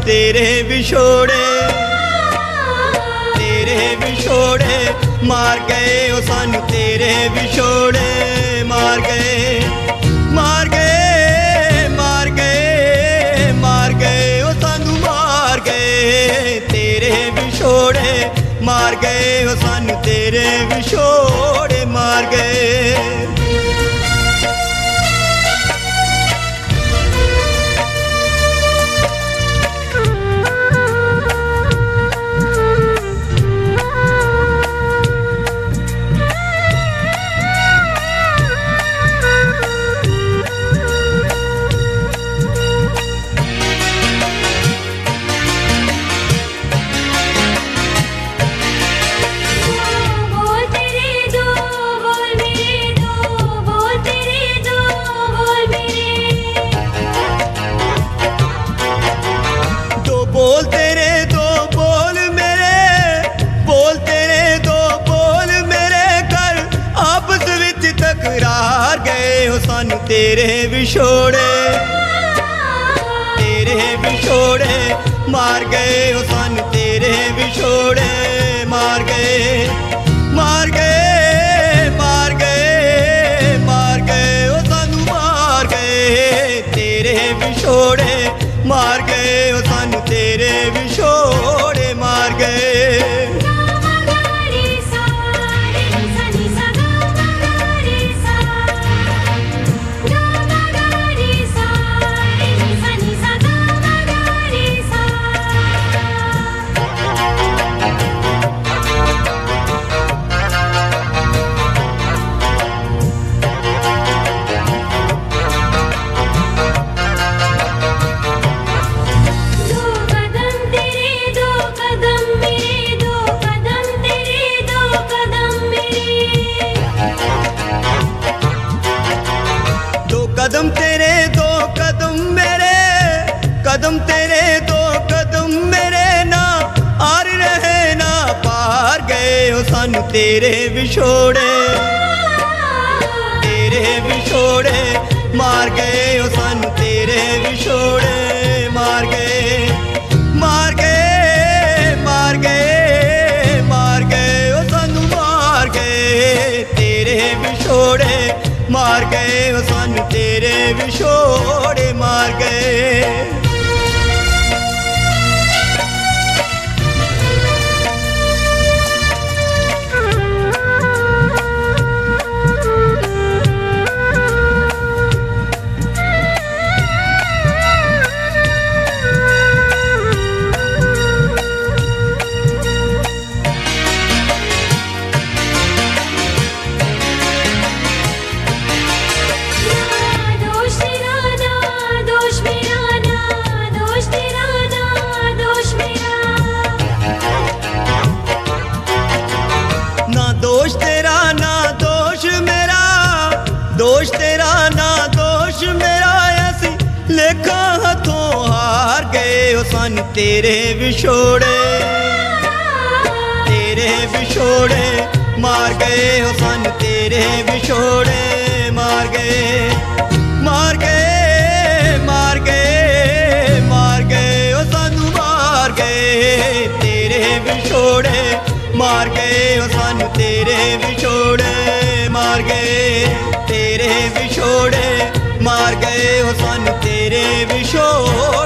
तेरे विछोड़े, तेरे विछोड़े मार गए ओ सानू तेरे विछोड़े मार गए, मार गए, मार गए, मार गए ओ सानू मार गए तेरे विछोड़े मार गए ओ सानू तेरे विछोड़े मार गए। बोल तेरे दो बोल मेरे, बोल तेरे दो बोल मेरे कर आपस विच तकरार गए हो सानू तेरे विछोड़े, तेरे विछोड़े मार गए हो सानू तेरे विछोड़े मार गए, मार गए, मार गए, मार गए ओ सानू मार गए तेरे विछोड़े मार गए ओ सानू तेरे विछोड़े मार गए। कदम तेरे दो कदम मेरे, कदम तेरे दो कदम मेरे ना आर रहे ना पार गए हो सानू तेरे विछोड़े, तेरे विछोड़े मार गए हो सानू तेरे विछोड़े मार गए, मार गए, मार गए, मार गए ओ सानू मार गए तेरे विछोड़े मार गए ओ सानू तेरे विछोड़े मार गए। दोष तेरा ना दोष मेरा, दोष तेरा ना दोष मेरा ऐसी लेखा हाथों हार गए हो सानू तेरे विछोड़े, तेरे विछोड़े मार गए हो सानू तेरे विछोड़े मार गए, मार गए, मार गए, मार गए ओ सानू मार गए तेरे विछोड़े मार गए ओ सानू तेरे विछोड़े मार गए, तेरे विछोड़े मार गए ओ सानू तेरे विछोड़े।